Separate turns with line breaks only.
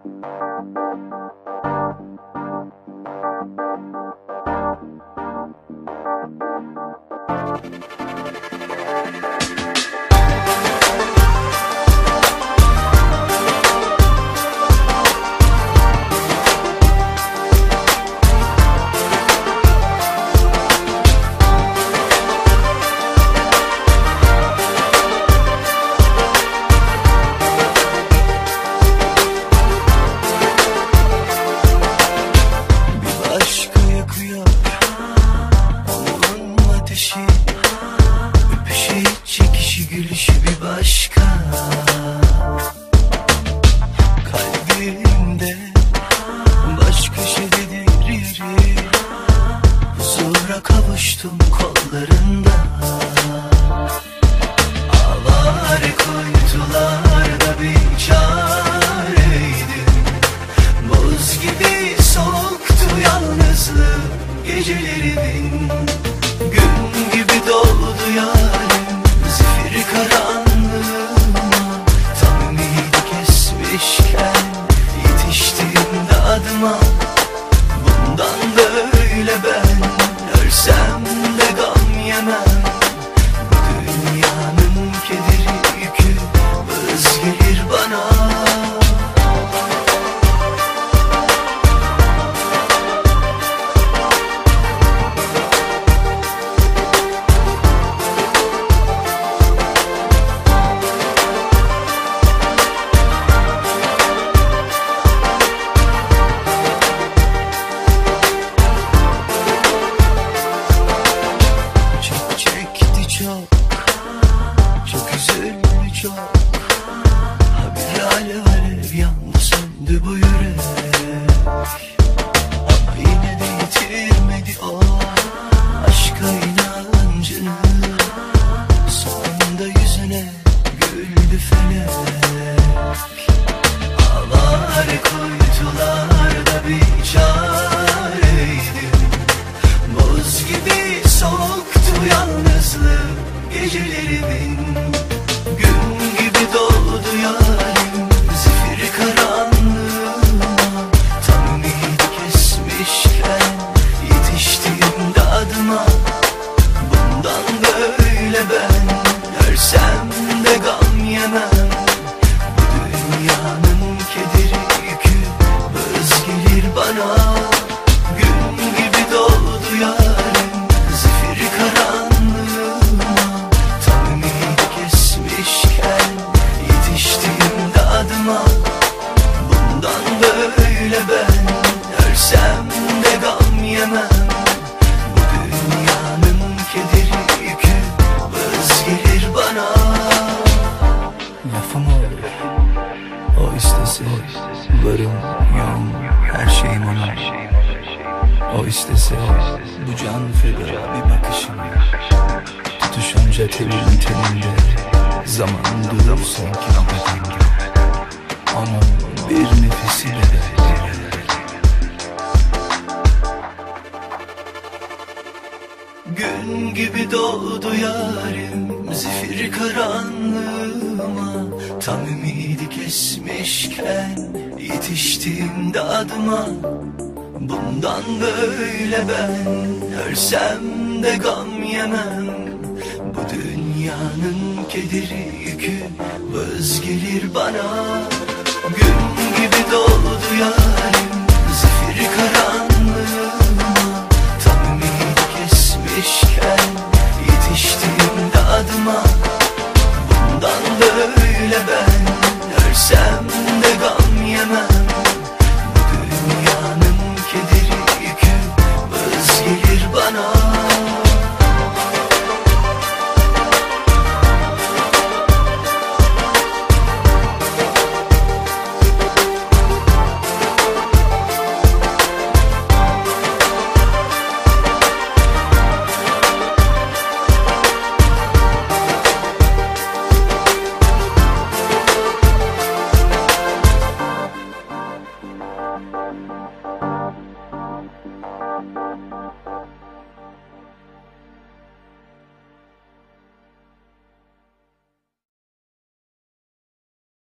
Gülüşü bir başka, kalbimde başka şeydir yeri. Huzura kavuştum kollarında. Avare kuytularda bir çareydim. Buz gibi soğuktu yalnızlığım gecelerimin. Gün gibi doldu yarim zifiri karanlığıma. Tam ümidi kesmişken yetiştim de adıma. Bundan böyle ben ölsem de gam yemem. Bu dünyanın kederi yükü vız gelir bana. Çok üzüldü çok. Bir alev alev yandı söndü bu yürek. Ama yine de yitirmedi o aşka inancını. Sonunda yüzüne güldü felek. Avare kuytularda bir çareydim. Buz gibi soğuktu yalnızlığım gecelerimin. Gün gibi doldu yarim zifiri karanlığıma. Tam ümidi kesmişken yetiştim de adıma. Bundan böyle ben ölsem de gam yemem. Bu dünyanın kederi yükü vız gelir bana. Gün gibi doldu yarim zifiri karanlığıma. Tam ümidi kesmişken yetiştim de adıma. Bundan böyle ben ölsem de gam yemem. Bu dünyanın kederi yükü vız gelir bana.
Lafım olur, o istese varım yoğum her şeyim ona. O istese bu can feda bir bakışım. Tutuşunca telin telinde zaman durur sanki bedende. Onun bir nefesi bedel.
Gün gibi doğdu yarim zifiri karanlığıma. Tam ümidi kesmişken yetiştim de adıma. Bundan böyle ben ölsem de gam yemem. Bu dünyanın kederi yükü vız gelir bana. Gün gibi doğdu yarim zifiri karanlığıma. Tam ümidi kesmişken